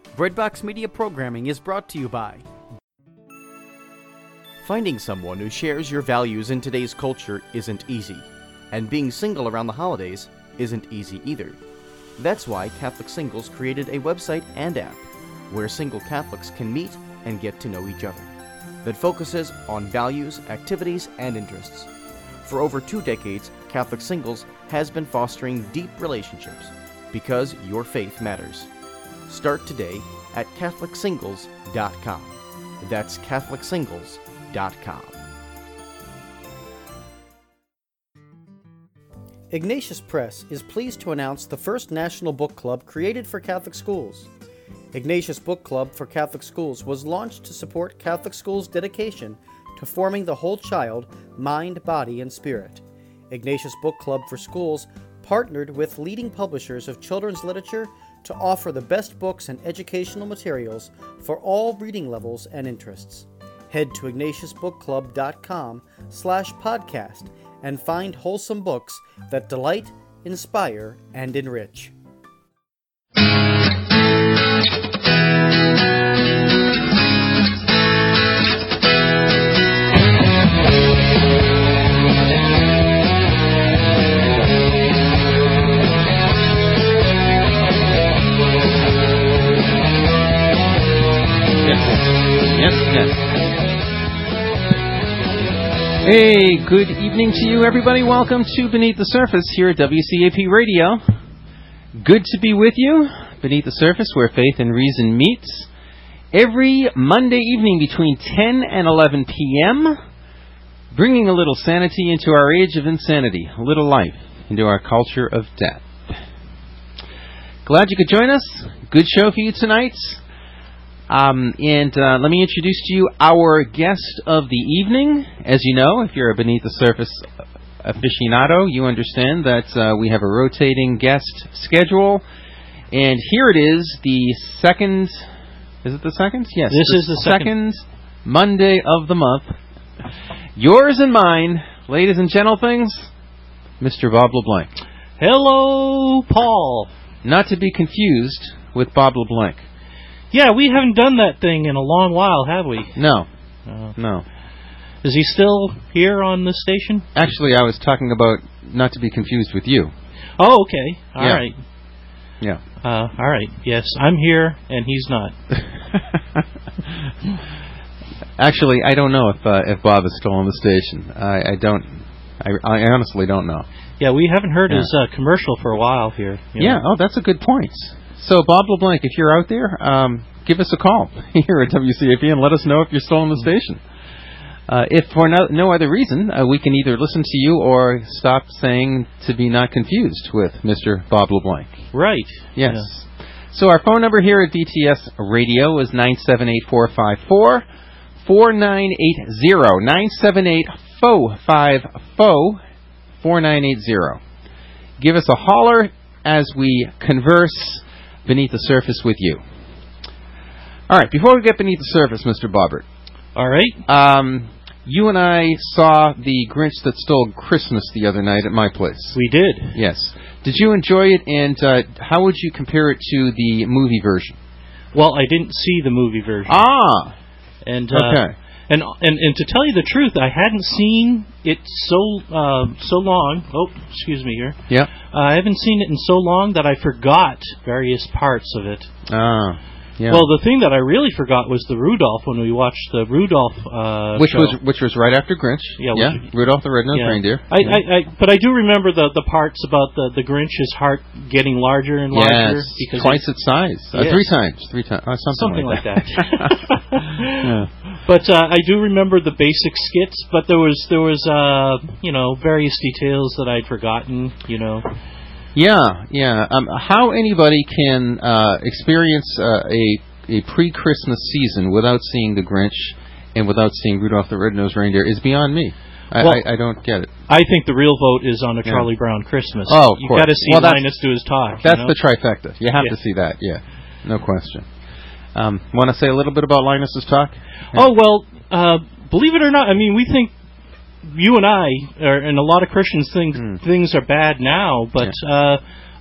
Breadbox Media programming is brought to you by finding someone who shares your values in today's culture isn't easy, and being single around the holidays isn't easy either. That's why Catholic Singles created a website and app where single Catholics can meet and get to know each other that focuses on values, activities, and interests. For over 2 decades, Catholic Singles has been fostering deep relationships because your faith matters. Start today at CatholicSingles.com. That's CatholicSingles.com. Ignatius Press is pleased to announce the first national book club created for Catholic schools. Ignatius Book Club for Catholic Schools was launched to support Catholic schools' dedication to forming the whole child, mind, body, and spirit. Ignatius Book Club for Schools partnered with leading publishers of children's literature to offer the best books and educational materials for all reading levels and interests. Head to IgnatiusBookClub.com/podcast and find wholesome books that delight, inspire, and enrich. Hey, good evening to you, everybody. Welcome to Beneath the Surface here at WCAP Radio. Good to be with you. Beneath the Surface, where faith and reason meets. Every Monday evening between 10 and 11 p.m., bringing a little sanity into our age of insanity, a little life into our culture of death. Glad you could join us. Good show for you tonight. Let me introduce to you our guest of the evening. As you know, if you're a Beneath the Surface aficionado, you understand that we have a rotating guest schedule. And here it is, the second... Is it the second? Yes. This is the second Monday of the month. Yours and mine, ladies and gentlemen, Mr. Bob LeBlanc. Hello, Paul. Not to be confused with Bob LeBlanc. Yeah, we haven't done that thing in a long while, have we? No. No. Is he still here on the station? Actually, I was talking about not to be confused with you. Oh, okay. All right. Yeah. All right. Yes, I'm here, and he's not. Actually, I don't know if Bob is still on the station. I honestly don't know. Yeah, we haven't heard his commercial for a while here. Yeah. Oh, that's a good point. So, Bob LeBlanc, if you're out there, give us a call here at WCAP and let us know if you're still on the station. If for no other reason, we can either listen to you or stop saying to be not confused with Mr. Bob LeBlanc. Right. Yes. Yeah. So our phone number here at BTS Radio is 978-454-4980. 978-454-4980. Give us a holler as we converse beneath the surface with you. All right, before we get beneath the surface, Mr. Bobbert. All right. You and I saw The Grinch That Stole Christmas the other night at my place. We did. Yes. Did you enjoy it, and how would you compare it to the movie version? Well, I didn't see the movie version. Ah! And, okay. And to tell you the truth, I hadn't seen it so long. Oh, excuse me here. Yeah. I haven't seen it in so long that I forgot various parts of it. Ah. Yeah. Well, the thing that I really forgot was the Rudolph when we watched the Rudolph show. Which was right after Grinch. Yeah. Rudolph the Red-Nosed Reindeer. But I do remember the parts about the Grinch's heart getting larger and larger. Yes, because twice its size. Yes. Three times. Something like that. Yeah. But I do remember the basic skits. But there was various details that I'd forgotten. Yeah. How anybody can experience a pre-Christmas season without seeing The Grinch and without seeing Rudolph the Red-Nosed Reindeer is beyond me. I don't get it. I think the real vote is on A Charlie Brown Christmas. Oh, of course. You got to see Linus do his talk. That's the trifecta. You have to see that. Yeah, no question. Want to say a little bit about Linus's talk? Yeah. Oh well, believe it or not, I mean we think. You and I, and a lot of Christians think things are bad now, but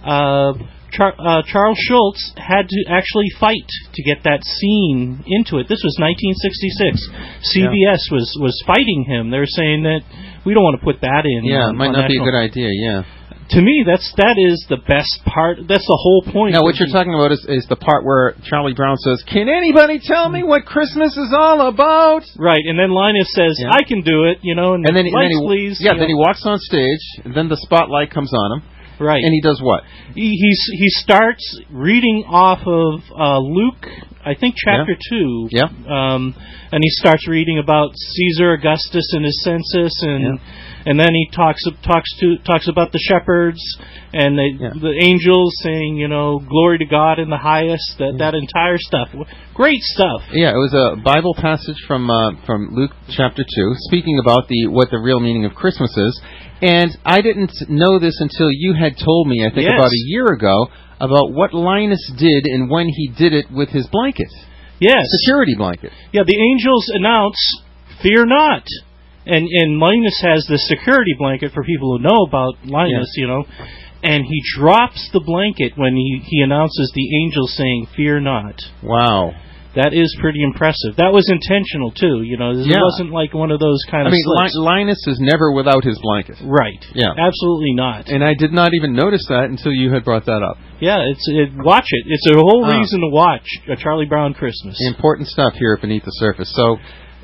Charles Schulz had to actually fight to get that scene into it. This was 1966. CBS was fighting him. They're saying that we don't want to put that in. Yeah, it might not be a good idea, yeah. To me, that is the best part. That's the whole point. Now, what you're talking about is the part where Charlie Brown says, "Can anybody tell me what Christmas is all about?" Right, and then Linus says, "I can do it," and then he walks on stage, and then the spotlight comes on him. Right. And he does what? He starts reading off of Luke, I think chapter 2. Yeah. And he starts reading about Caesar Augustus and his census, and then he talks about the shepherds and the angels saying, glory to God in the highest. That entire stuff, great stuff. Yeah, it was a Bible passage from Luke chapter 2, speaking about what the real meaning of Christmas is. And I didn't know this until you had told me, I think about a year ago, about what Linus did and when he did it with his blanket. Yes. Security blanket. Yeah, the angels announce, "Fear not." And Linus has the security blanket for people who know about Linus, and he drops the blanket when he announces the angels saying, "Fear not." Wow. That is pretty impressive. That was intentional, too. It wasn't like one of those kind of slips. Linus is never without his blanket. Right. Yeah. Absolutely not. And I did not even notice that until you had brought that up. Yeah, watch it. It's a whole reason to watch A Charlie Brown Christmas. Important stuff here at Beneath the Surface. So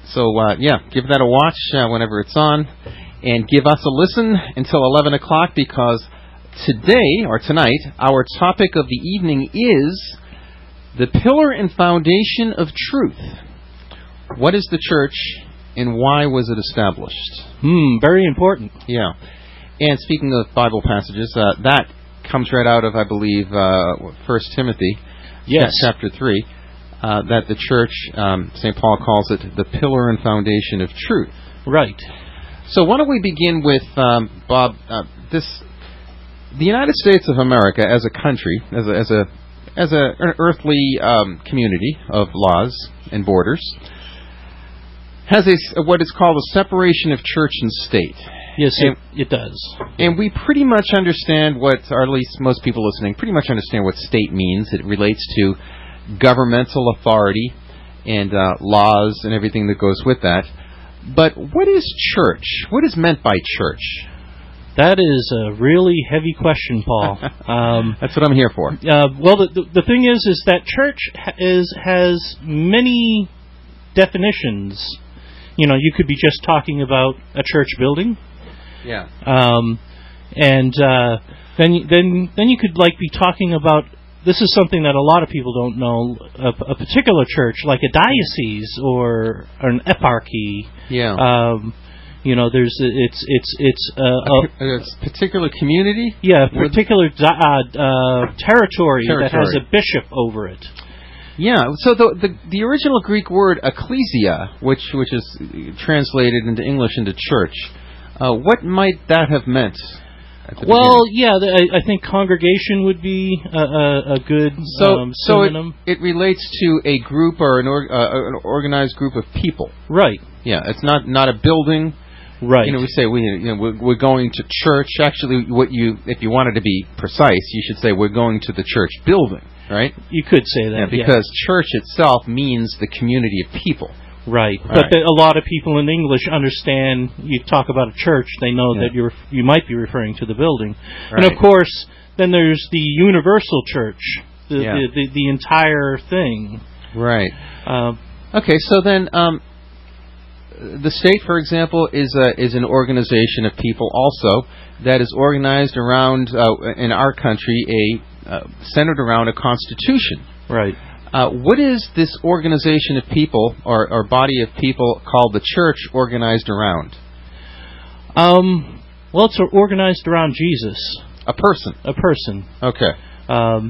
give that a watch whenever it's on. And give us a listen until 11 o'clock, because tonight, our topic of the evening is the pillar and foundation of truth. What is the church, and why was it established? Very important. Yeah. And speaking of Bible passages, that comes right out of, I believe, 1 Timothy, chapter 3, that the church, St. Paul calls it the pillar and foundation of truth. Right. So why don't we begin with, Bob, the United States of America as a country, as an earthly community of laws and borders, has what is called a separation of church and state. Yes, it does. And we pretty much understand or at least most people listening, pretty much understand what state means. It relates to governmental authority and laws and everything that goes with that. But what is church? What is meant by church? That is a really heavy question, Paul. That's what I'm here for. Well, the thing is that church has many definitions. You could be just talking about a church building. Yeah. And then you could be talking about, this is something that a lot of people don't know, a particular church, like a diocese or an eparchy. Yeah. There's it's a particular community. Yeah, a particular territory that has a bishop over it. Yeah. So the original Greek word ecclesia, which is translated into English into church, what might that have meant? I think congregation would be a good synonym. So it relates to a group or an organized group of people. Right. Yeah, it's not a building. Right. We say we're going to church. Actually, if you wanted to be precise, you should say we're going to the church building. Right. You could say that. Yeah, because church itself means the community of people. Right. But a lot of people in English understand, you talk about a church, they know that you might be referring to the building. Right. And of course, then there's the universal church, the entire thing. Right. Okay, so then the state, for example, is an organization of people also that is organized around, in our country, centered around a constitution. Right. What is this organization of people or body of people called the church organized around? Well, it's organized around Jesus. A person. A person. Okay.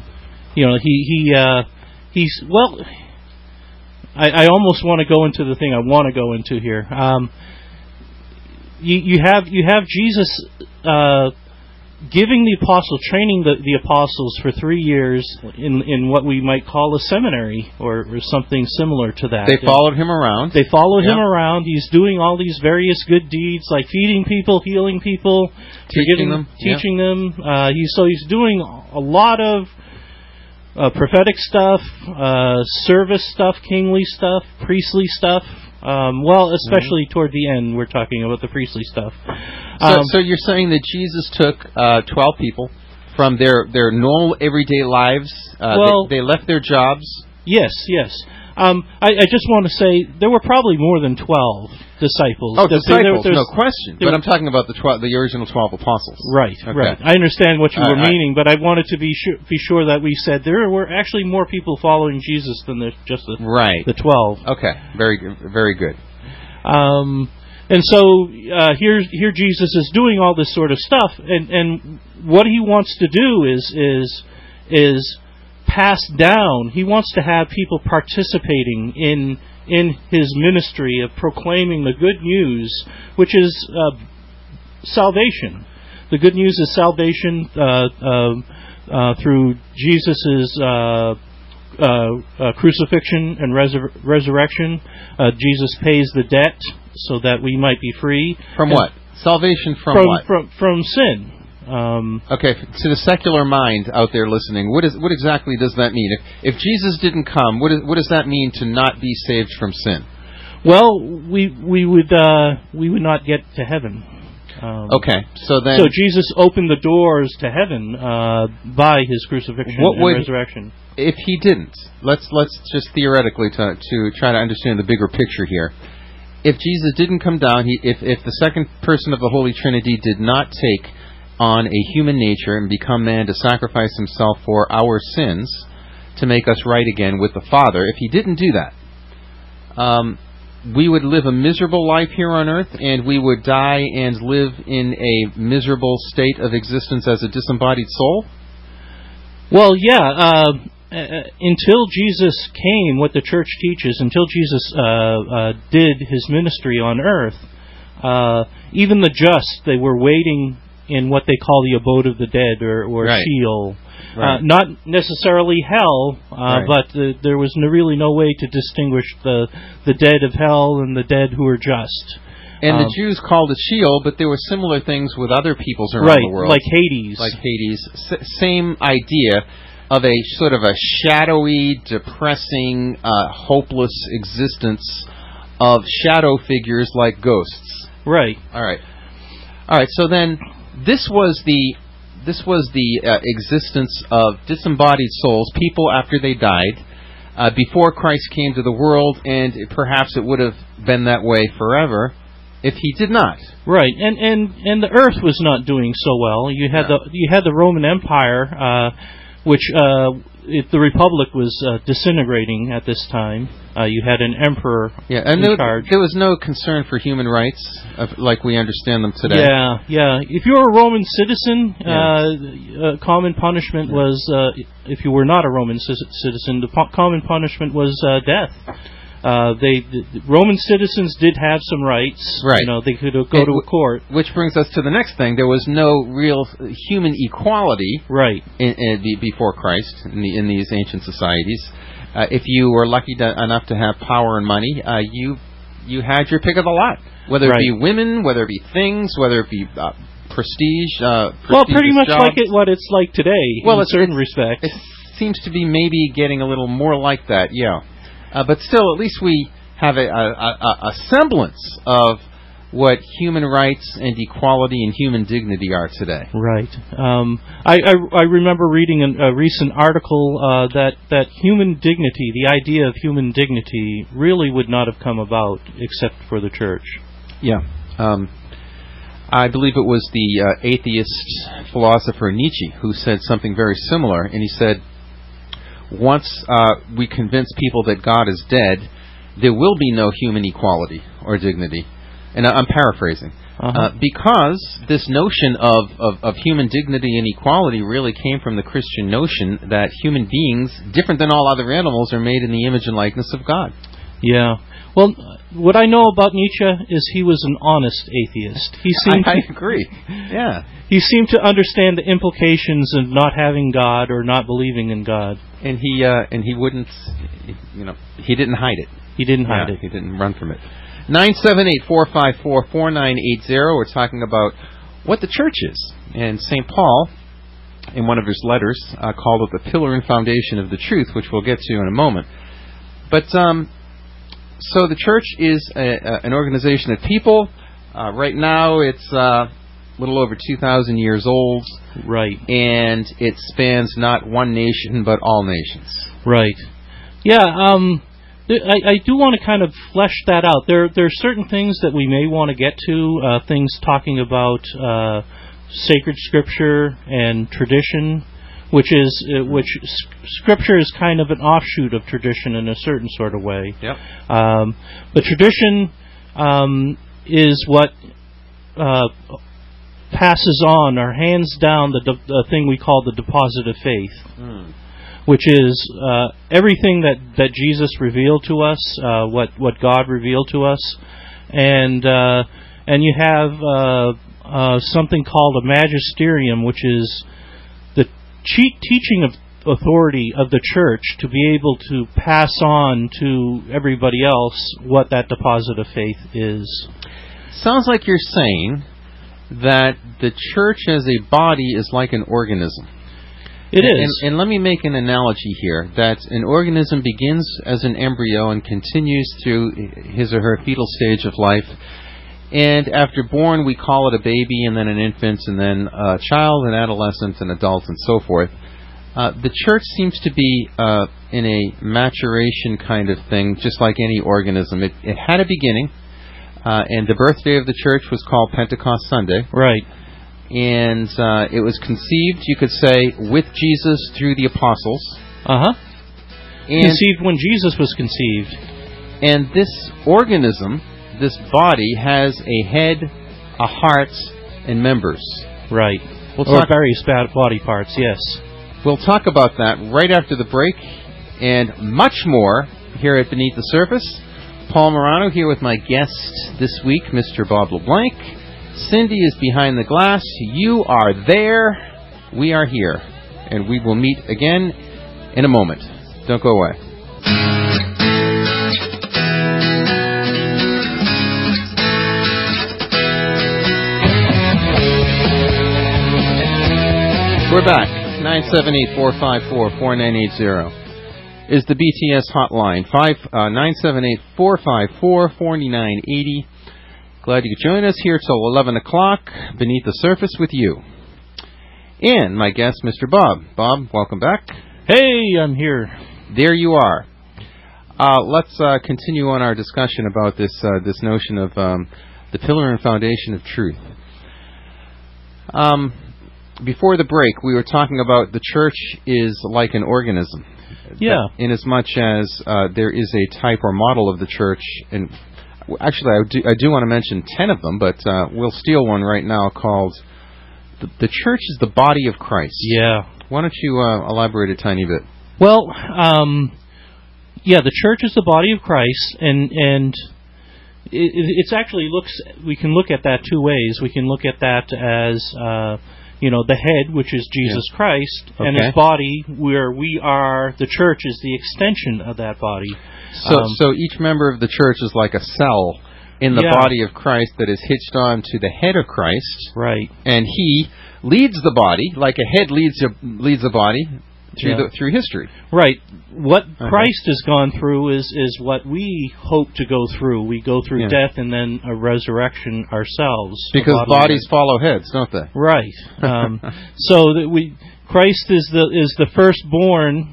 He's well. I almost want to go into the thing I want to go into here. You have Jesus giving the apostles, training the apostles for 3 years in what we might call a seminary or something similar to that. They followed him around. They followed him around. He's doing all these various good deeds, like feeding people, healing people, teaching them. He's doing a lot of prophetic stuff, service stuff, kingly stuff, priestly stuff. Especially toward the end, we're talking about the priestly stuff. So you're saying that Jesus took 12 people from their normal everyday lives. They left their jobs. Yes. I just want to say there were probably more than 12 disciples. Oh, disciples, no question. But I'm talking about the original 12 apostles. Right, okay. Right. I understand what you were meaning, but I wanted to be sure that we said there were actually more people following Jesus than just the 12. Okay, very good. And so here Jesus is doing all this sort of stuff, and what he wants to do is pass down. He wants to have people participating in his ministry of proclaiming the good news, which is salvation. The good news is salvation through Jesus' crucifixion and resurrection. Jesus pays the debt so that we might be free. From what? Salvation from what? From sin. Okay, to the secular mind out there listening, what exactly does that mean? If Jesus didn't come, what does that mean to not be saved from sin? Well, we would not get to heaven. Okay, so Jesus opened the doors to heaven by his crucifixion and resurrection. If he didn't, let's just theoretically to try to understand the bigger picture here. If Jesus didn't come down, if the second person of the Holy Trinity did not take on a human nature and become man to sacrifice himself for our sins to make us right again with the Father, if he didn't do that, we would live a miserable life here on earth, and we would die and live in a miserable state of existence as a disembodied soul? Well, yeah. Until Jesus came, what the Church teaches, until Jesus did his ministry on earth, even the just, they were waiting in what they call the abode of the dead, or Sheol. Right. Not necessarily hell, but there was really no way to distinguish the dead of hell and the dead who are just. And the Jews called it Sheol, but there were similar things with other peoples around the world. Like Hades. Same idea of a sort of a shadowy, depressing, hopeless existence of shadow figures like ghosts. Right. All right. So then, this was the existence of disembodied souls, people after they died, before Christ came to the world, and perhaps it would have been that way forever if he did not. Right, and the earth was not doing so well. You had the Roman Empire, which the Republic was disintegrating at this time. You had an emperor in charge. There was no concern for human rights like we understand them today. Yeah. If you were a Roman citizen, common punishment was, if you were not a Roman citizen, the common punishment was death. Roman citizens did have some rights. Right. They could go to a court. Which brings us to the next thing. There was no real human equality. Right. Before Christ in these ancient societies. If you were lucky enough to have power and money, you had your pick of the lot. Whether it be women, whether it be things, whether it be prestige. Well, pretty much jobs. Like what it's like today. Well, in certain respects. It seems to be maybe getting a little more like that. Yeah. But still, at least we have a semblance of what human rights and equality and human dignity are today. Right. I remember reading a recent article that human dignity, the idea of human dignity, really would not have come about except for the Church. Yeah. I believe it was the atheist philosopher Nietzsche who said something very similar, and he said, once we convince people that God is dead, there will be no human equality or dignity. And I'm paraphrasing. Because this notion of human dignity and equality really came from the Christian notion that human beings, different than all other animals, are made in the image and likeness of God. Yeah. Well, what I know about Nietzsche is he was an honest atheist. I agree. Yeah. He seemed to understand the implications of not having God or not believing in God. And he wouldn't, he didn't hide it. He didn't hide it. He didn't run from it. 978-454-4980. We're talking about what the church is. And St. Paul, in one of his letters, called it the pillar and foundation of the truth, which we'll get to in a moment. But so the church is an organization of people. Right now, it's a little over 2,000 years old. Right. And it spans not one nation, but all nations. Right. Yeah. I do want to kind of flesh that out. There are certain things that we may want to get to, things talking about sacred scripture and tradition, which scripture is kind of an offshoot of tradition in a certain sort of way. Yep. But tradition is what passes on or hands down the thing we call the deposit of faith. Which is everything that Jesus revealed to us, what God revealed to us, and you have something called a magisterium, which is the teaching of authority of the church to be able to pass on to everybody else what that deposit of faith is. Sounds like you're saying that the church as a body is like an organism. It is. And let me make an analogy here, that an organism begins as an embryo and continues through his or her fetal stage of life. And after born, we call it a baby, and then an infant, and then a child, an adolescent, an adult, and so forth. The church seems to be in a maturation kind of thing, just like any organism. It had a beginning, and the birthday of the church was called Pentecost Sunday. Right. And it was conceived, you could say, with Jesus through the apostles. Conceived when Jesus was conceived. And this organism, this body, has a head, a heart, and members. Right. Or various body parts, yes. We'll talk about that right after the break, and much more here at Beneath the Surface. Paul Morano here with my guest this week, Mr. Bob LeBlanc. Cindy is behind the glass. You are there. We are here. And we will meet again in a moment. Don't go away. We're back. 978-454-4980 is the BTS hotline. 978-454-4980. Glad you could join us here till 11 o'clock, Beneath the Surface with you. And my guest, Mr. Bob. Bob, welcome back. Hey, I'm here. There you are. Let's continue on our discussion about this notion of the pillar and foundation of truth. Before the break, we were talking about the church is like an organism. Yeah. Inasmuch as there is a type or model of the church, and actually, I do want to mention 10 of them, but we'll steal one right now called the church is the body of Christ. Yeah. Why don't you elaborate a tiny bit? Well, the church is the body of Christ, and it's actually we can look at that two ways. We can look at that as the head, which is Jesus Christ, and his body, where we are. The church is the extension of that body. So each member of the church is like a cell in the body of Christ that is hitched on to the head of Christ. Right. And he leads the body, like a head leads a body through history. Right. What Christ has gone through is what we hope to go through. We go through death and then a resurrection ourselves. Because bodies follow heads, don't they? Right. So that Christ is the firstborn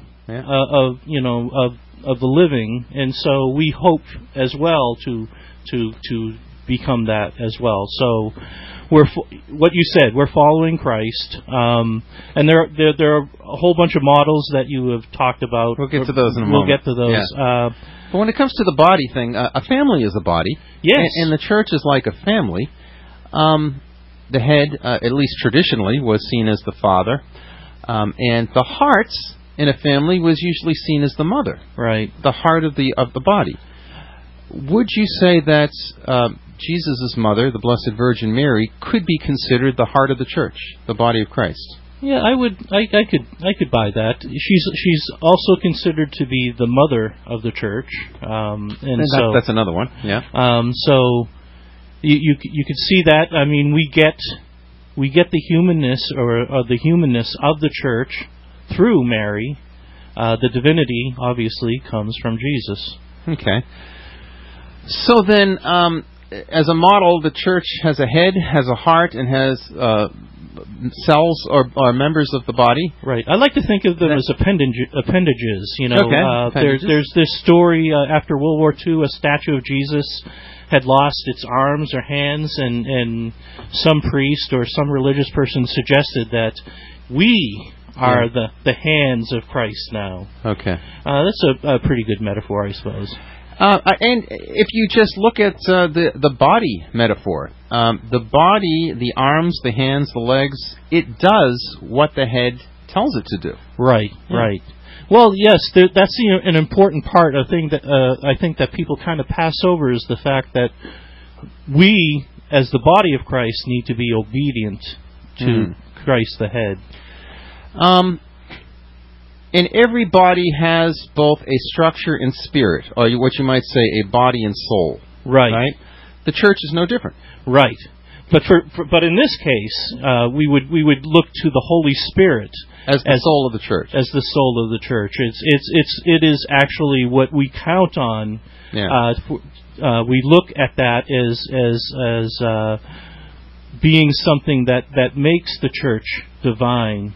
of the living, and so we hope as well to become that as well. So what you said, we're following Christ, and there are a whole bunch of models that you have talked about. We'll get to those in a moment. We'll get to those. Yeah. But when it comes to the body thing, a family is a body. Yes. And the church is like a family. The head, at least traditionally, was seen as the father, and the heart in a family was usually seen as the mother. Right. The heart of the body. would you say that Jesus' mother, the Blessed Virgin Mary, could be considered the heart of the church, the body of Christ? Yeah, I could buy that. She's also considered to be the mother of the church, and so that's another one. Yeah. So you could see that. I mean, we get the humanness or the humanness of the church through Mary. The divinity obviously comes from Jesus. Okay. So then, as a model, the church has a head, has a heart, and has cells or members of the body. Right. I like to think of them as appendages. You know, appendages. There's this story after World War II. A statue of Jesus had lost its arms or hands, and some priest or some religious person suggested that we are the hands of Christ now. Okay. That's a pretty good metaphor, I suppose. And if you just look at the body metaphor, the body, the arms, the hands, the legs, it does what the head tells it to do. Right, right. Well, yes, that's an important part. I think that people kind of pass over is the fact that we, as the body of Christ, need to be obedient to Christ the head. And every body has both a structure and spirit, or what you might say, a body and soul. Right. The church is no different. Right. But in this case, we would look to the Holy Spirit as the soul of the church. As the soul of the church. It is actually what we count on. Yeah. We look at that as being something that makes the church divine.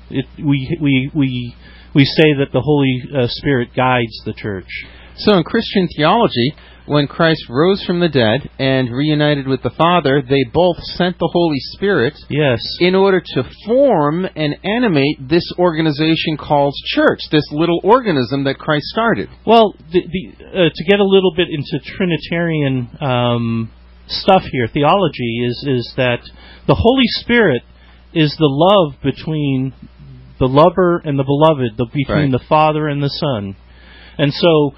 We say that the Holy Spirit guides the church. So in Christian theology, when Christ rose from the dead and reunited with the Father, they both sent the Holy Spirit in order to form and animate this organization called church, this little organism that Christ started. Well, to get a little bit into Trinitarian stuff here, theology is that the Holy Spirit is the love between the lover and the beloved, between the Father and the Son. And so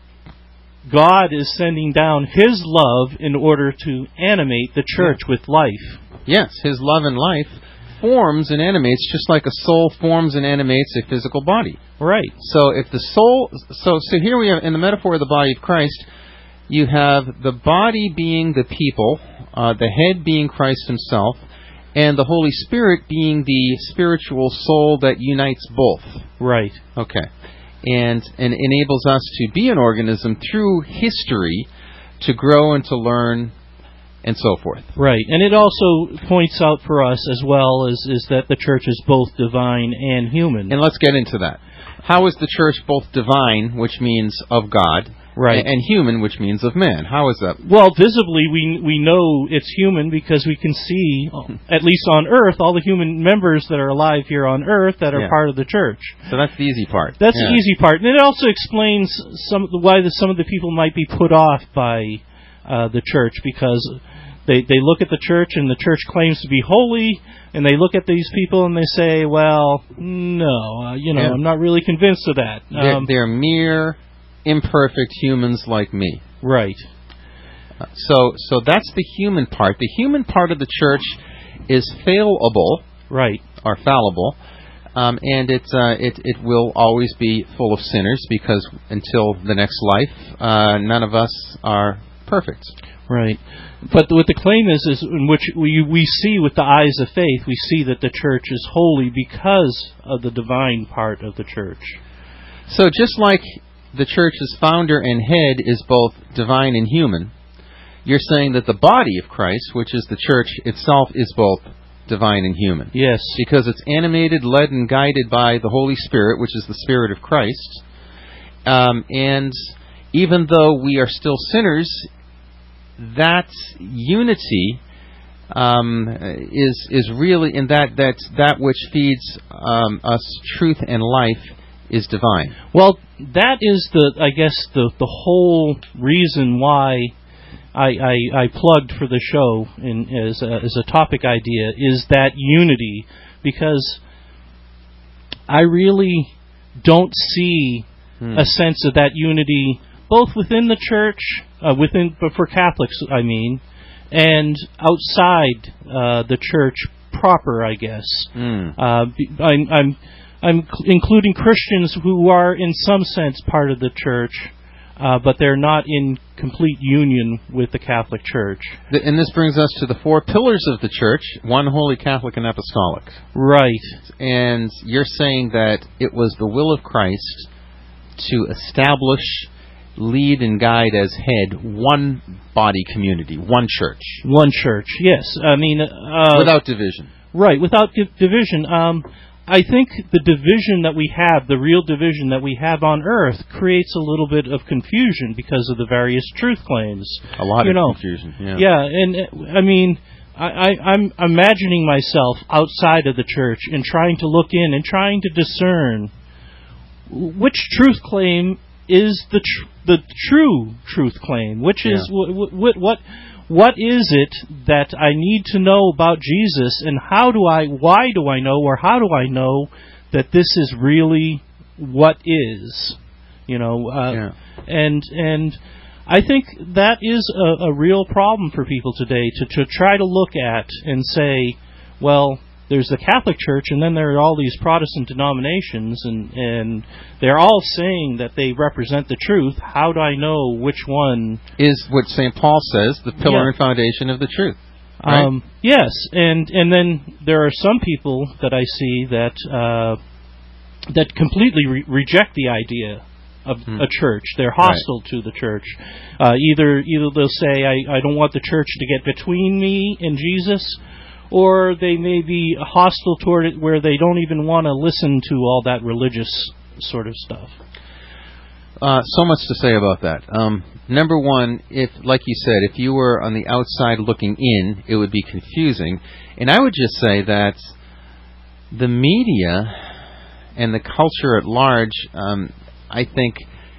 God is sending down His love in order to animate the church with life. Yes, His love and life forms and animates just like a soul forms and animates a physical body. Right. So if the soul... So here we have, in the metaphor of the body of Christ, you have the body being the people, the head being Christ Himself, and the Holy Spirit being the spiritual soul that unites both. Right. Okay. And enables us to be an organism through history, to grow and to learn, and so forth. Right. And it also points out for us as well is that the church is both divine and human. And let's get into that. How is the church both divine, which means of God, and human, which means of man? How is that? Well, visibly, we know it's human because we can see, at least on Earth, all the human members that are alive here on Earth that are part of the church. So that's the easy part. That's the easy part. And it also explains why some of the people might be put off by the church, because they look at the church and the church claims to be holy, and they look at these people and they say, well, no, I'm not really convinced of that. They're mere imperfect humans like me. Right. So that's the human part. The human part of the church is fallible, or fallible, and it will always be full of sinners, because until the next life, none of us are perfect. Right. But what the claim is in which we see with the eyes of faith, we see that the church is holy because of the divine part of the church. So just like the church's founder and head is both divine and human, you're saying that the body of Christ, which is the church itself, is both divine and human. Yes. Because it's animated, led, and guided by the Holy Spirit, which is the Spirit of Christ. And even though we are still sinners, that unity is really in that which feeds us truth and life is divine. Well, that is the whole reason why I plugged for the show as a topic idea, is that unity, because I really don't see a sense of that unity both within the church, but for Catholics, I mean, and outside the church proper, I guess. I'm including Christians who are in some sense part of the church, but they're not in complete union with the Catholic Church. And this brings us to the 4 pillars of the church: one, holy, Catholic, and apostolic. Right. And you're saying that it was the will of Christ to establish, lead, and guide as head one body community, one church. One church, yes. I mean... without division. Right, without division. I think the division that we have, the real division that we have on earth, creates a little bit of confusion because of the various truth claims. A lot of confusion, yeah. Yeah, and I mean, I'm imagining myself outside of the church and trying to look in and trying to discern which truth claim is the true truth claim, which is what is it that I need to know about Jesus, and why do I know, or how do I know that this is really what is, and I think that is a real problem for people today to try to look at and say, well, there's the Catholic Church, and then there are all these Protestant denominations, and they're all saying that they represent the truth. How do I know which one is what St. Paul says, the pillar and foundation of the truth? Right? Yes, and then there are some people that I see that completely reject the idea of a church. They're hostile to the church. Either they'll say, I don't want the church to get between me and Jesus, or they may be hostile toward it where they don't even want to listen to all that religious sort of stuff. So much to say about that. Number one, like you said, if you were on the outside looking in, it would be confusing. And I would just say that the media and the culture at large, I think,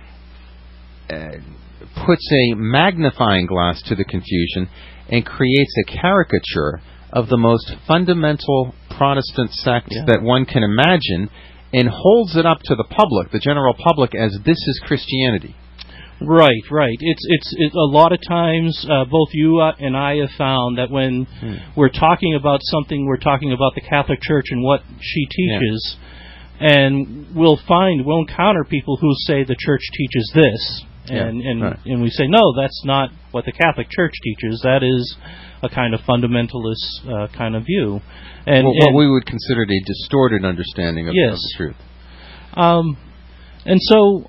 puts a magnifying glass to the confusion and creates a caricature of the most fundamental Protestant sect that one can imagine, and holds it up to the public, the general public, as this is Christianity. Right. It's a lot of times, both you and I have found that when we're talking about something, we're talking about the Catholic Church and what she teaches, and we'll encounter people who say the Church teaches this, and we say, no, that's not what the Catholic Church teaches. That is a kind of fundamentalist kind of view. And what we would consider a distorted understanding of the truth. And so,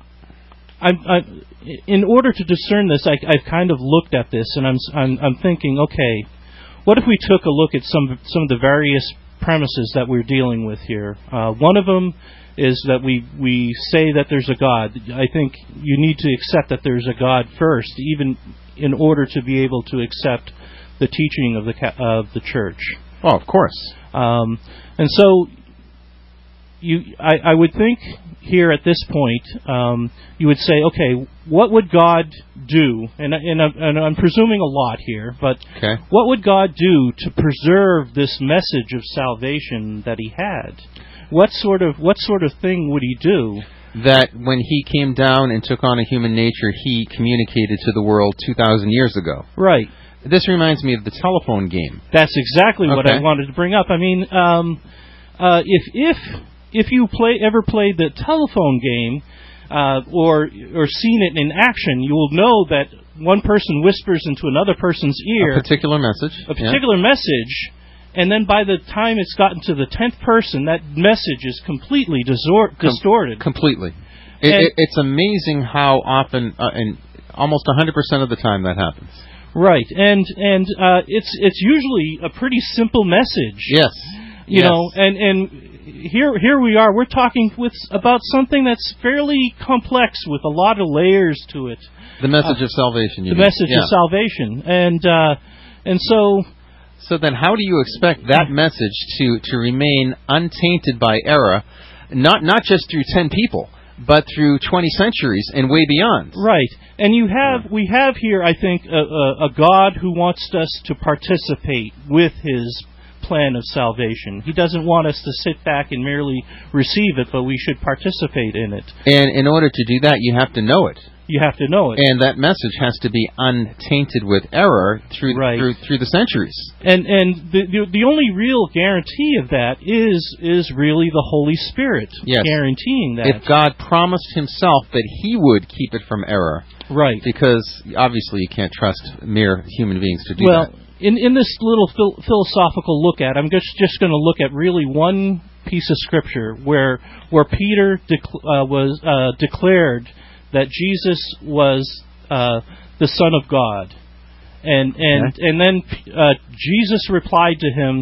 in order to discern this, I've kind of looked at this, and I'm thinking, okay, what if we took a look at some of the various premises that we're dealing with here? One of them is that we say that there's a God. I think you need to accept that there's a God first, even in order to be able to accept the teaching of the church. Oh, of course. And so, I would think here at this point, you would say, okay, what would God do? And I'm presuming a lot here, but what would God do to preserve this message of salvation that He had? What sort of thing would He do? That when He came down and took on a human nature, He communicated to the world 2,000 years ago. Right. This reminds me of the telephone game. That's exactly what I wanted to bring up. I mean, if you ever played the telephone game or seen it in action, you will know that one person whispers into another person's ear a particular message. And then by the time it's gotten to the 10th person, that message is completely distorted. Completely. It's amazing how often, and almost 100% of the time, that happens. Right, and it's usually a pretty simple message. Yes. You know, and here we are. We're talking about something that's fairly complex with a lot of layers to it. The message of salvation. The message of salvation, and so. So then, how do you expect that message to remain untainted by error, not just through 10 people, but through 20 centuries and way beyond? Right, and we have here, I think, a God who wants us to participate with His plan of salvation. He doesn't want us to sit back and merely receive it, but we should participate in it. And in order to do that, you have to know it. You have to know it. And that message has to be untainted with error through the centuries. And the only real guarantee of that is really the Holy Spirit guaranteeing that. If God promised himself that he would keep it from error. Right. Because obviously you can't trust mere human beings to do that. Well, in this little philosophical look at, I'm just going to look at really one piece of Scripture where Peter was declared that Jesus was the Son of God, and then Jesus replied to him,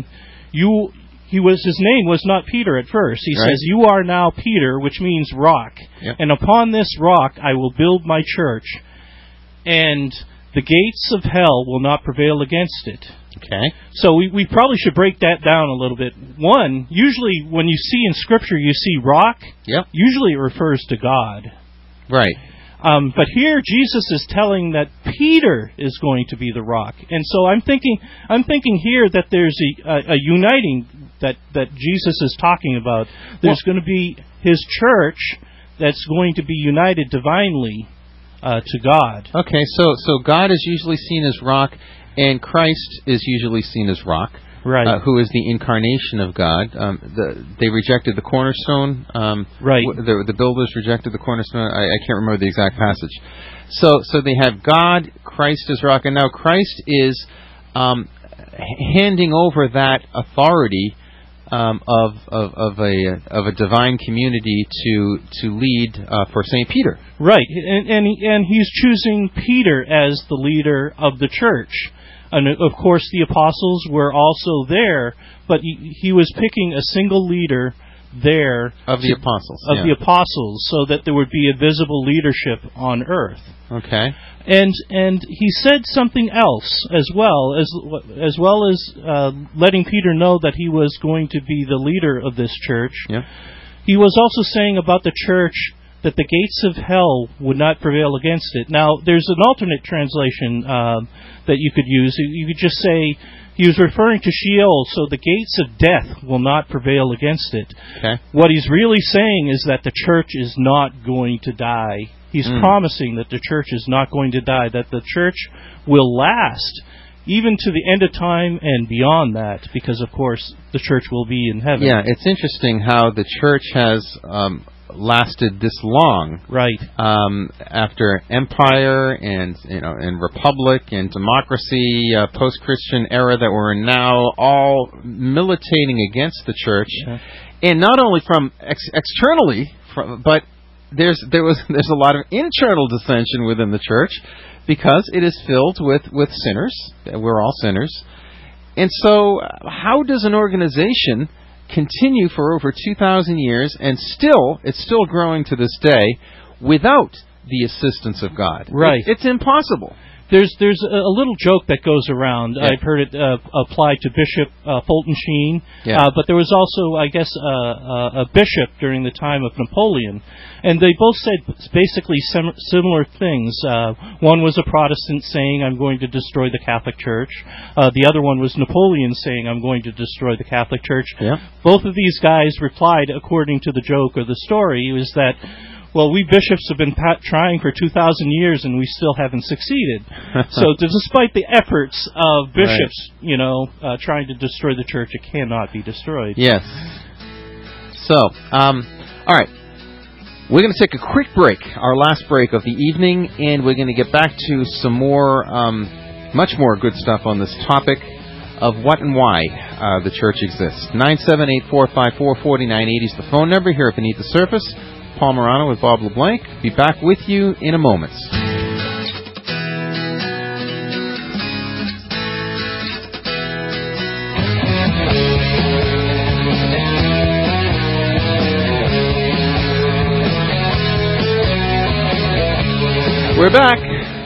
his name was not Peter at first. He says, "You are now Peter," which means rock, and upon this rock I will build my church, and the gates of hell will not prevail against it. Okay. So we probably should break that down a little bit. One, usually when you see in Scripture you see rock, usually it refers to God. Right. But here Jesus is telling that Peter is going to be the rock, and so I'm thinking here that there's a uniting that Jesus is talking about. There's going to be His church that's going to be united divinely to God. Okay, so God is usually seen as rock, and Christ is usually seen as rock. Right. Who is the incarnation of God. They rejected the cornerstone. Right. The builders rejected the cornerstone. I can't remember the exact passage. So they have God, Christ as rock, and now Christ is handing over that authority of a divine community to lead for St. Peter. Right, and he's choosing Peter as the leader of the church. And of course, the apostles were also there, but he was picking a single leader there of the apostles, the apostles, so that there would be a visible leadership on earth. Okay. And he said something else as well as letting Peter know that he was going to be the leader of this church. Yeah. He was also saying about the church that the gates of hell would not prevail against it. Now, there's an alternate translation that you could use. You could just say, he was referring to Sheol, so the gates of death will not prevail against it. Okay. What he's really saying is that the church is not going to die. He's promising that the church is not going to die, that the church will last even to the end of time and beyond that, because, of course, the church will be in heaven. Yeah, it's interesting how the church has lasted this long, right? After empire and republic and democracy, post-Christian era that we're in now, all militating against the church, and not only from externally, but there's a lot of internal dissension within the church because it is filled with sinners. We're all sinners, and so how does an organization continue for over 2,000 years, and it's still growing to this day without the assistance of God? Right. It's impossible. There's a little joke that goes around. Yeah. I've heard it applied to Bishop Fulton Sheen, but there was also, I guess, a bishop during the time of Napoleon, and they both said basically similar things. One was a Protestant saying, "I'm going to destroy the Catholic Church." The other one was Napoleon saying, "I'm going to destroy the Catholic Church." Yeah. Both of these guys replied, according to the joke or the story, was that, well, we bishops have been trying for 2,000 years and we still haven't succeeded. So despite the efforts of bishops, trying to destroy the church, it cannot be destroyed. Yes. So, all right. We're going to take a quick break, our last break of the evening, and we're going to get back to some more, much more good stuff on this topic of what and why the church exists. 978-454-4980 is the phone number here at Beneath the Surface. Paul Morano with Bob LeBlanc. Be back with you in a moment. We're back.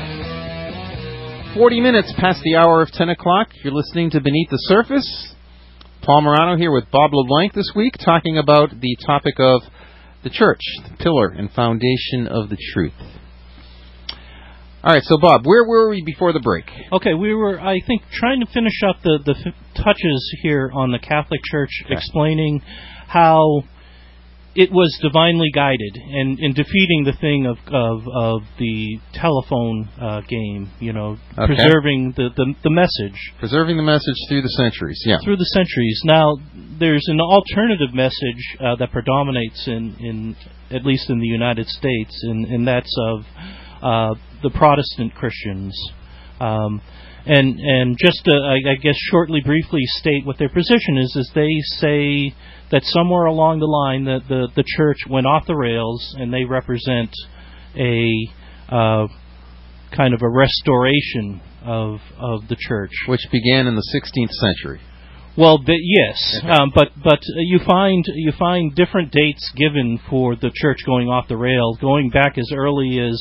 40 minutes past the hour of 10 o'clock. You're listening to Beneath the Surface. Paul Morano here with Bob LeBlanc this week, talking about the topic of the church, the pillar and foundation of the truth. All right, so Bob, where were we before the break? Okay, we were, I think, trying to finish up the touches here on the Catholic Church, explaining how it was divinely guided and in defeating the thing of the telephone game, preserving the message. Preserving the message through the centuries, yeah. Through the centuries. Now, there's an alternative message that predominates in at least in the United States, and that's of the Protestant Christians. And just to, I guess, briefly state what their position is they say that somewhere along the line that the church went off the rails, and they represent a kind of a restoration of the church, which began in the 16th century. Well, yes, but you find different dates given for the church going off the rails, going back as early as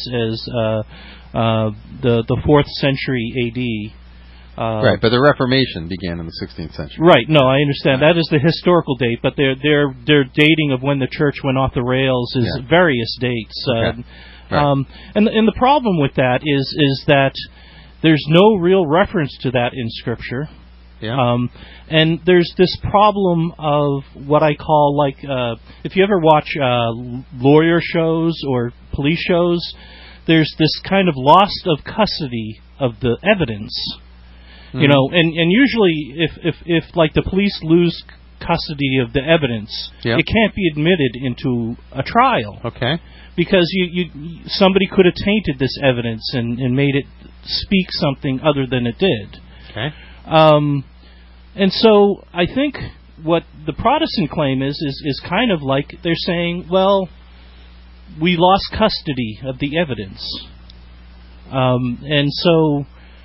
the 4th century A.D. Right, but the Reformation began in the 16th century. Right. No, I understand. That is the historical date, but their dating of when the church went off the rails is various dates. Okay. Right. And the problem with that is that there's no real reference to that in Scripture. Yeah. And there's this problem of what I call, if you ever watch lawyer shows or police shows, there's this kind of loss of custody of the evidence. Mm-hmm. And usually if like the police lose custody of the evidence, it can't be admitted into a trial. Okay. Because somebody could have tainted this evidence and made it speak something other than it did. Okay. And so I think what the Protestant claim is kind of like they're saying, well, we lost custody of the evidence. And so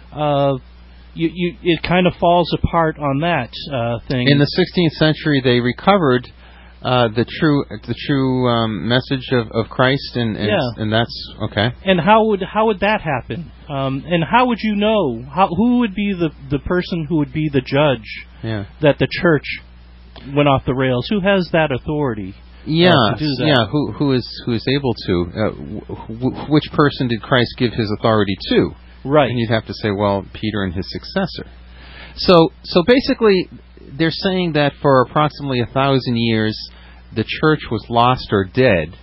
it kind of falls apart on that thing. In the 16th century, they recovered the true message of Christ, and that's okay. And how would that happen? And how would you know? Who would be the person who would be the judge that the church went off the rails? Who has that authority? To do that? Yeah. Who is able to? Which person did Christ give his authority to? Right. And you'd have to say, well, Peter and his successor. So basically, they're saying that for approximately 1,000 years, the church was lost or dead.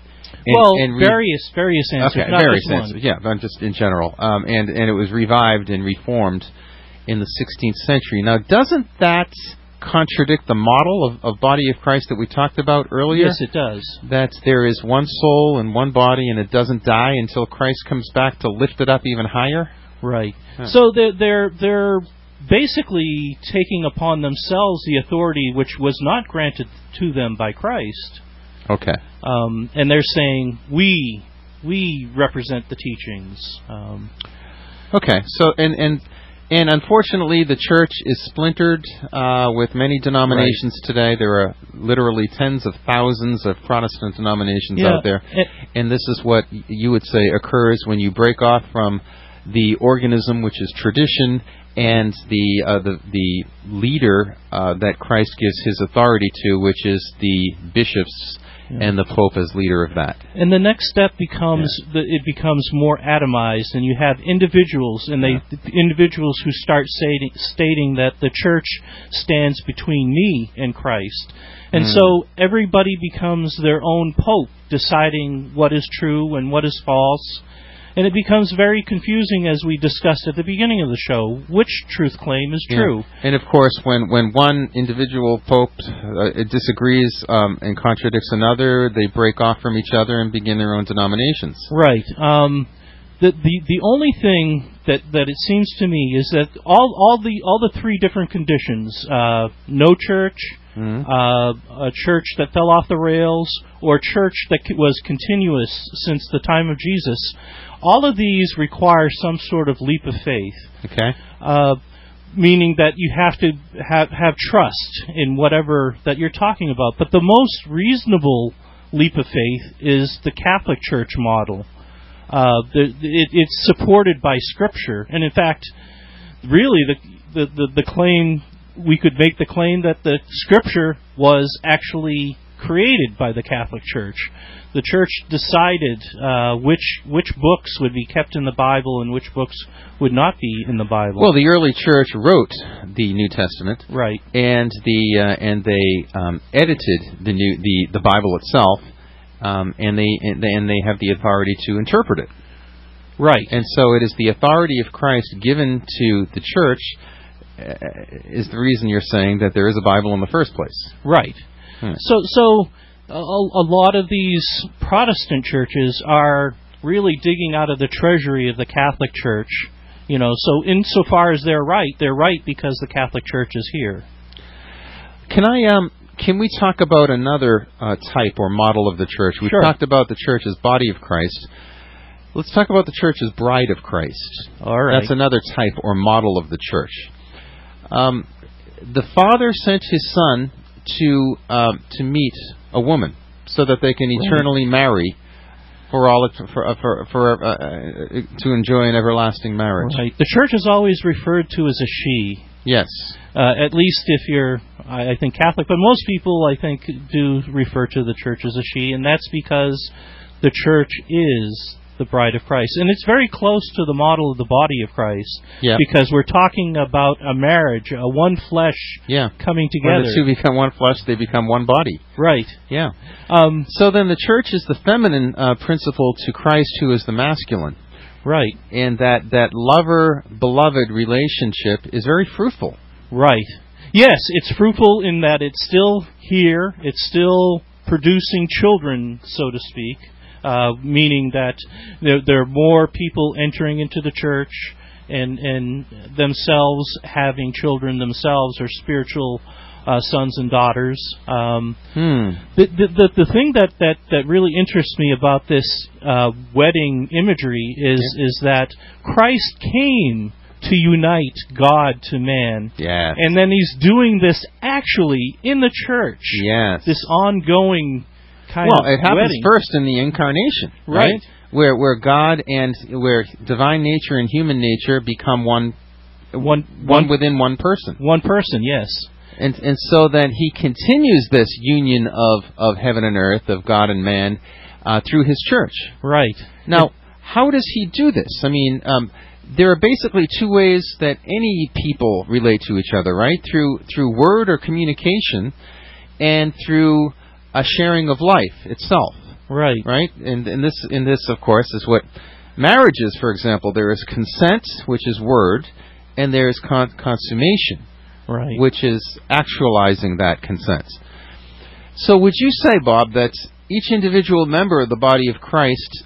Various answers. Okay, various answers. Yeah, but just in general. And it was revived and reformed in the 16th century. Now, doesn't that contradict the model of body of Christ that we talked about earlier? Yes, it does. That there is one soul and one body, and it doesn't die until Christ comes back to lift it up even higher? Right. Huh. So they're basically taking upon themselves the authority which was not granted to them by Christ. Okay. And they're saying, we represent the teachings. Okay. So, and unfortunately, the church is splintered with many denominations today. There are literally tens of thousands of Protestant denominations out there. And this is what you would say occurs when you break off from the organism, which is tradition, and the leader that Christ gives his authority to, which is the bishops and the Pope as leader of that. And the next step becomes it becomes more atomized, and you have individuals, and individuals who start stating that the church stands between me and Christ. And so everybody becomes their own pope, deciding what is true and what is false. And it becomes very confusing, as we discussed at the beginning of the show, which truth claim is true. And of course, when one individual pope disagrees and contradicts another, they break off from each other and begin their own denominations. Right. The only thing that it seems to me is that all the three different conditions, no church, a church that fell off the rails, or a church that was continuous since the time of Jesus, all of these require some sort of leap of faith. Okay. Meaning that you have to have trust in whatever that you're talking about. But the most reasonable leap of faith is the Catholic Church model. It's supported by Scripture, and in fact, really the claim, we could make the claim that the Scripture was actually created by the Catholic Church. The Church decided which books would be kept in the Bible and which books would not be in the Bible. Well, the early Church wrote the New Testament, right, and they edited the Bible itself, and they have the authority to interpret it. Right. And so it is the authority of Christ given to the Church is the reason you're saying that there is a Bible in the first place. Right. So a lot of these Protestant churches are really digging out of the treasury of the Catholic Church. So insofar as they're right because the Catholic Church is here. Can we talk about another type or model of the Church? We've talked about the Church as body of Christ. Let's talk about the Church as bride of Christ. All right. That's another type or model of the Church. The Father sent His Son to meet a woman so that they can eternally marry for all to enjoy an everlasting marriage. Right. The Church is always referred to as a she. Yes. At least if you're, I think, Catholic, but most people, I think, do refer to the Church as a she, and that's because the Church is the bride of Christ. And it's very close to the model of the body of Christ, because we're talking about a marriage, a one flesh coming together. When the two become one flesh, they become one body. Right. Yeah. So then the Church is the feminine principle to Christ, who is the masculine. Right. And that lover-beloved relationship is very fruitful. Right. Yes, it's fruitful in that it's still here, it's still producing children, so to speak. Meaning that there are more people entering into the church and themselves having children themselves, or spiritual sons and daughters. The thing that really interests me about this wedding imagery is that Christ came to unite God to man. Yes. And then He's doing this actually in the church. Yes. This ongoing it happens wedding. First in the incarnation, right? Where God and where divine nature and human nature become one within one person. One person, yes. And so then He continues this union of heaven and earth, of God and man, through His church. Right. Now, how does He do this? I mean, there are basically two ways that any people relate to each other, right? Through word or communication, and through a sharing of life itself. Right. Right? And this, of course, is what marriage is, for example. There is consent, which is word, and there is consummation, right, which is actualizing that consent. So would you say, Bob, that each individual member of the body of Christ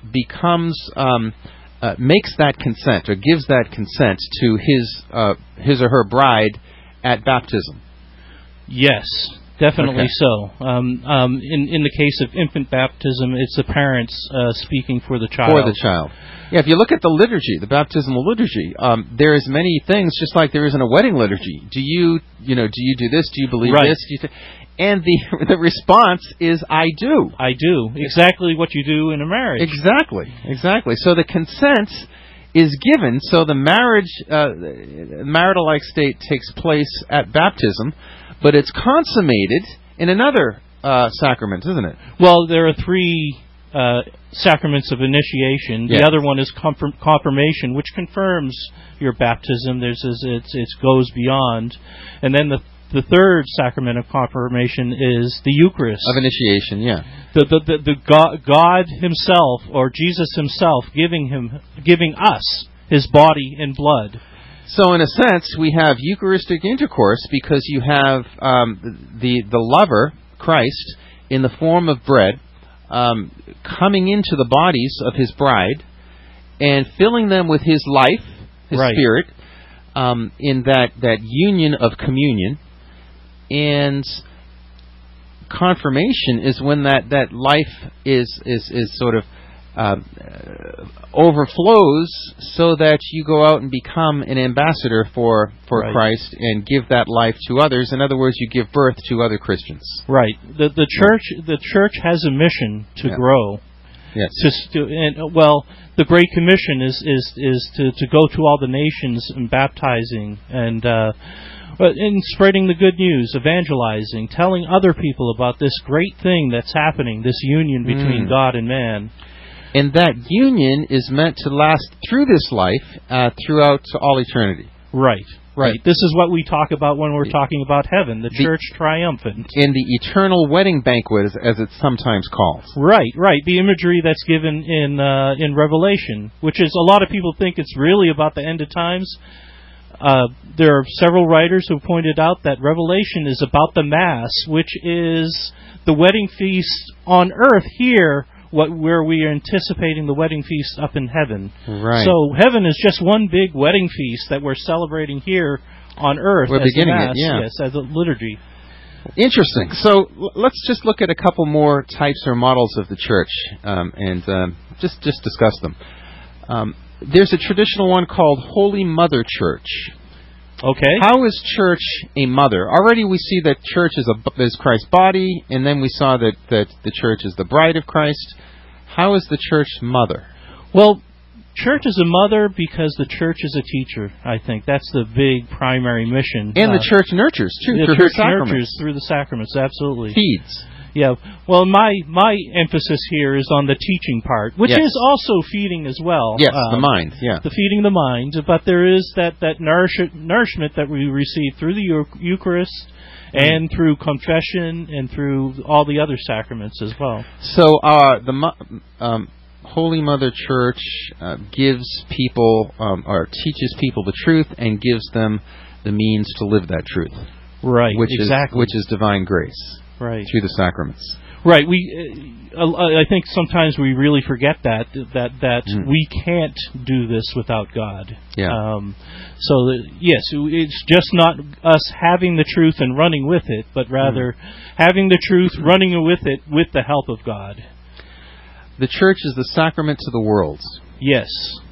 makes that consent, or gives that consent to his or her bride at baptism? Yes. Definitely so. In the case of infant baptism, it's the parents speaking for the child. For the child. Yeah, if you look at the liturgy, the baptismal liturgy, there is many things, just like there is in a wedding liturgy. Do you do this? Do you believe this? And the response is, I do. I do. Exactly what you do in a marriage. Exactly. So the consent is given, so the marriage, marital-like state takes place at baptism, but it's consummated in another sacrament, isn't it? Well, there are three sacraments of initiation. Yes. The other one is confirmation, which confirms your baptism. It goes beyond. And then the third sacrament of confirmation is the Eucharist. Of initiation, yeah. The God Himself, or Jesus Himself, giving us His body and blood. So in a sense, we have Eucharistic intercourse because you have the lover, Christ, in the form of bread, coming into the bodies of His bride and filling them with His life, His Spirit, in that union of communion. And confirmation is when that life is sort of overflows, so that you go out and become an ambassador for Christ and give that life to others. In other words, you give birth to other Christians. Right. The church has a mission to grow. Yes. The Great Commission is to go to all the nations and baptizing. And But in spreading the good news, evangelizing, telling other people about this great thing that's happening, this union between God and man. And that union is meant to last through this life, throughout all eternity. Right. This is what we talk about when we're talking about heaven, the church triumphant. In the eternal wedding banquet, as it's sometimes called. Right. The imagery that's given in Revelation, which is, a lot of people think it's really about the end of times. There are several writers who pointed out that Revelation is about the Mass, which is the wedding feast on earth here, where we are anticipating the wedding feast up in heaven. Right. So heaven is just one big wedding feast that we're celebrating here on earth. We're beginning Mass, it, yeah. Yes, as a liturgy. Interesting. So let's just look at a couple more types or models of the church, and just discuss them. There's a traditional one called Holy Mother Church. Okay. How is church a mother? Already we see that church is Christ's body, and then we saw that the church is the bride of Christ. How is the church mother? Well, church is a mother because the church is a teacher, I think. That's the big primary mission. And the church nurtures, too, through her sacraments. Nurtures through the sacraments, absolutely. Feeds. Yeah. Well, my emphasis here is on the teaching part, which is also feeding as well. Yes, the mind, yeah. The feeding the mind, but there is that nourishment that we receive through the Eucharist and through confession and through all the other sacraments as well. So the Holy Mother Church gives people, or teaches people the truth and gives them the means to live that truth. Right, which exactly. Is divine grace. Right. Through the sacraments. Right. I think sometimes we really forget that we can't do this without God. Yeah. Yes, it's just not us having the truth and running with it, but rather having the truth, running with it, with the help of God. The church is the sacrament to the world. Yes.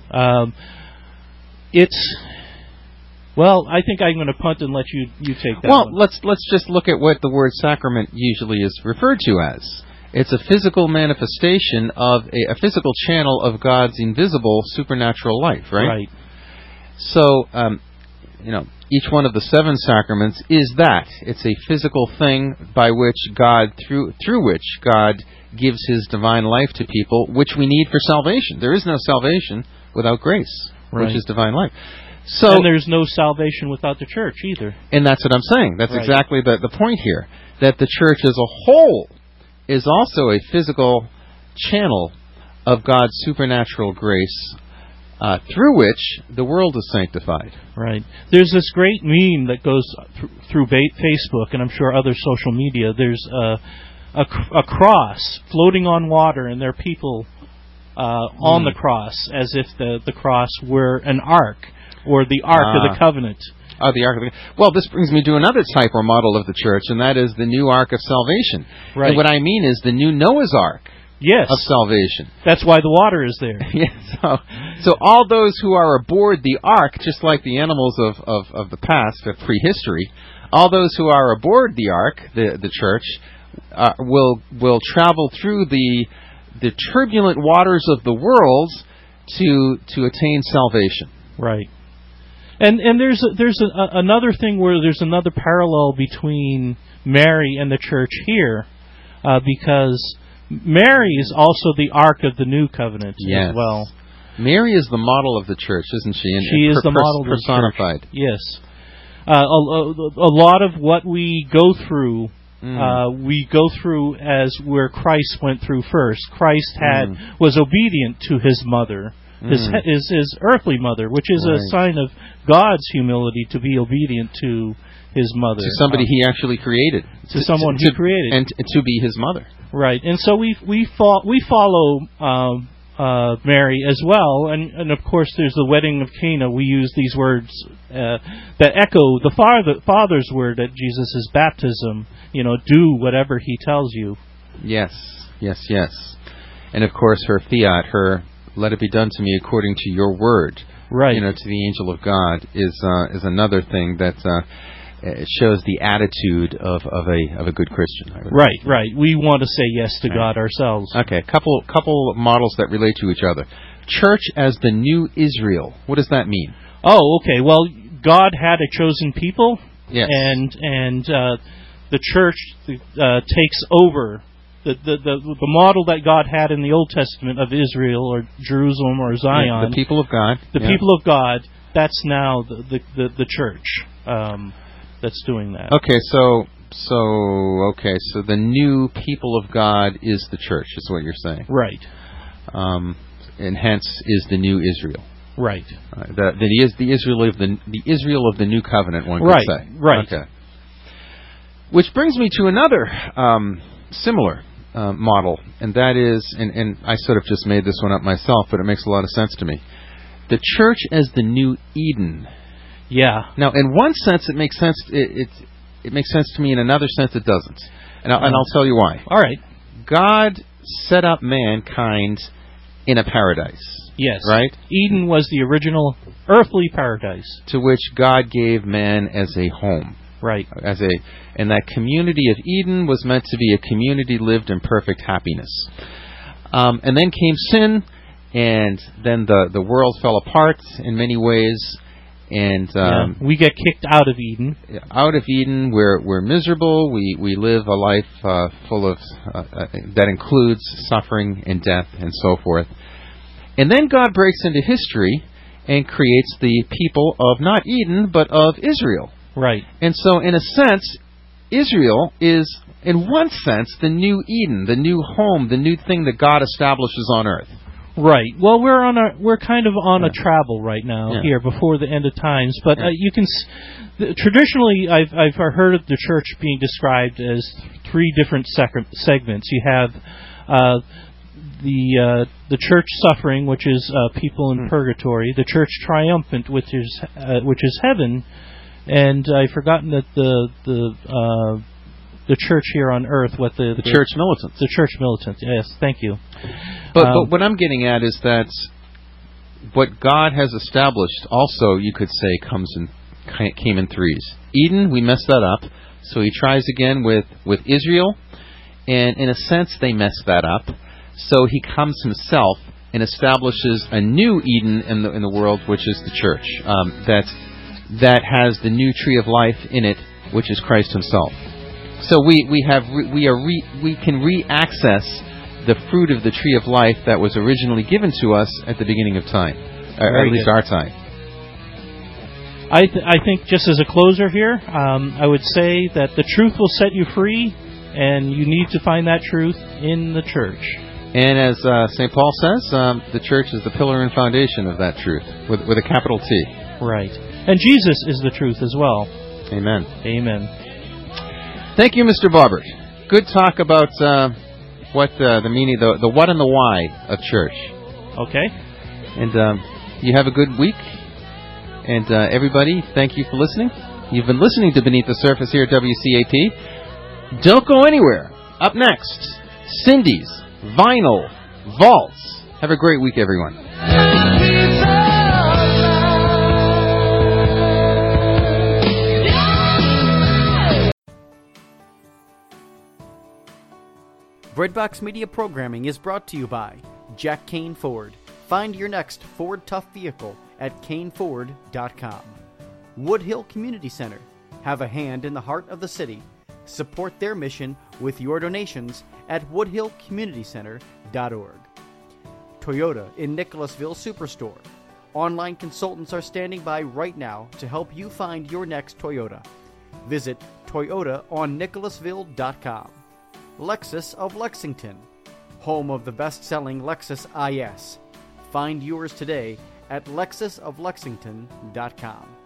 It's... Well, I think I'm going to punt and let you take that one. Well, let's just look at what the word sacrament usually is referred to as. It's a physical manifestation of a physical channel of God's invisible supernatural life, right? Right. So, each one of the 7 sacraments is that. It's a physical thing by which God, through which God gives His divine life to people, which we need for salvation. There is no salvation without grace, which is divine life. So, and there's no salvation without the church either. And that's what I'm saying. That's exactly the point here. That the church as a whole is also a physical channel of God's supernatural grace through which the world is sanctified. Right. There's this great meme that goes through Facebook, and I'm sure other social media. There's a cross floating on water, and there are people on the cross as if the cross were an ark. Or the Ark of the Covenant. The Ark of the Well, this brings me to another type or model of the church, and that is the new Ark of Salvation. Right. And what I mean is the new Noah's Ark of salvation. That's why the water is there. So all those who are aboard the Ark, just like the animals of the past, of prehistory, all those who are aboard the Ark, the church, will travel through the turbulent waters of the world to attain salvation. Right. And there's another thing where there's another parallel between Mary and the church here, because Mary is also the Ark of the New Covenant as well. Mary is the model of the church, isn't she? And she is the model personified. Of the church. Yes. A lot of what we go through, we go through as where Christ went through first. Christ was obedient to His mother. His earthly mother, which is a sign of God's humility to be obedient to His mother. To somebody He actually created. To someone He created. And to be His mother. Right. And so we follow Mary as well. And of course there's the wedding of Cana. We use these words that echo the Father's word at Jesus' baptism. Do whatever He tells you. Yes. And of course her fiat, her let it be done to me according to your word. Right. To the angel of God is another thing that shows the attitude of a good Christian. Right. We want to say yes to God ourselves. Okay, a couple models that relate to each other. Church as the new Israel. What does that mean? Oh, okay. Well, God had a chosen people, Yes. And the church takes over the model that God had in the Old Testament of Israel or Jerusalem or Zion. The people of God. The people of God. That's now the church that's doing that. Okay, so the new people of God is the church, is what you're saying. Right. And hence is the new Israel. Right. The Israel of the new covenant, one could say. Right. Okay. Which brings me to another similar model, and that is, and I sort of just made this one up myself, but it makes a lot of sense to me. The church as the new Eden. Yeah. Now, in one sense, it makes sense. It makes sense to me. In another sense, it doesn't. And I'll tell you why. All right. God set up mankind in a paradise. Yes. Right? Eden was the original earthly paradise, to which God gave man as a home. Right. And that community of Eden was meant to be a community lived in perfect happiness. And then came sin, and then the world fell apart in many ways. And we get kicked out of Eden. Out of Eden, we're miserable. We live a life full of that includes suffering and death and so forth. And then God breaks into history and creates the people of not Eden, but of Israel. Right. And so, in a sense, Israel is, in one sense, the new Eden, the new home, the new thing that God establishes on earth. Right. Well, we're kind of on a travel right now here before the end of times. But you can traditionally, I've heard of the church being described as three different segments. You have the church suffering, which is people in purgatory. The church triumphant, which is heaven. And I've forgotten that the church here on earth, what the church militant. The church militant. Yes, thank you. But what I'm getting at is that what God has established, also you could say, came in threes. Eden, we messed that up, so He tries again with Israel, and in a sense they messed that up. So He comes Himself and establishes a new Eden in the world, which is the church. That has the new tree of life in it, which is Christ Himself. So we can re-access the fruit of the tree of life that was originally given to us at the beginning of time, or at least our time. I think just as a closer here, I would say that the truth will set you free, and you need to find that truth in the church. And as St. Paul says, the church is the pillar and foundation of that truth, with a capital T. Right. And Jesus is the truth as well. Amen. Amen. Thank you, Mr. Bobbert. Good talk about what the meaning, the what and the why of church. Okay. And you have a good week. And everybody, thank you for listening. You've been listening to Beneath the Surface here at WCAP. Don't go anywhere. Up next, Cindy's Vinyl Vaults. Have a great week, everyone. Breadbox Media programming is brought to you by Jack Kane Ford. Find your next Ford Tough vehicle at caneford.com. Woodhill Community Center. Have a hand in the heart of the city. Support their mission with your donations at woodhillcommunitycenter.org. Toyota in Nicholasville Superstore. Online consultants are standing by right now to help you find your next Toyota. Visit toyotaonnicholasville.com. Lexus of Lexington, home of the best-selling Lexus IS. Find yours today at lexusoflexington.com.